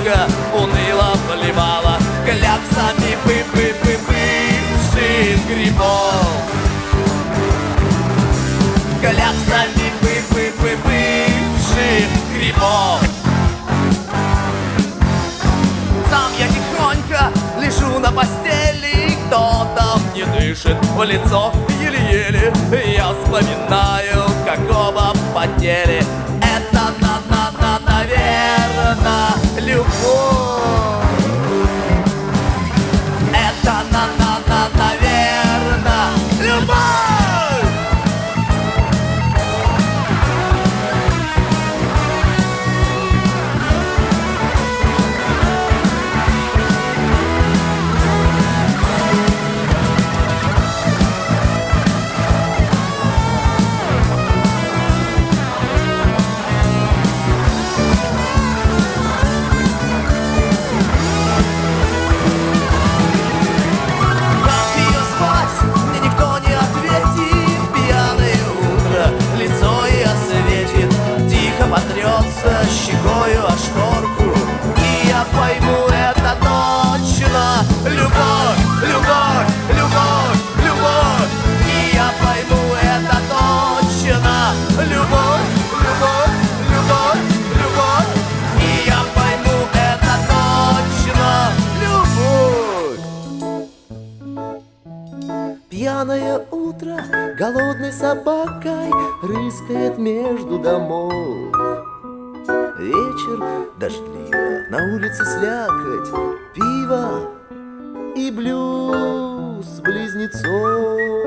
тихонько, уныло поливала кляксами бывших грибов. Кляксами бывших грибов. Сам я тихонько лежу на постели, кто-то мне дышит в лицо еле-еле. Я вспоминаю, как оба потели. Это наверно, любовь. Это наверно, любовь. Потрется щекою о шторку, и я пойму это точно. Любовь, любовь, любовь, любовь. И я пойму это точно. Любовь, любовь, любовь, любовь. И я пойму это точно. Любовь. Пьяное утро голодной собакой рыскает между домов. Вечер дождливо, на улице слякоть, пиво и блюз близнецов.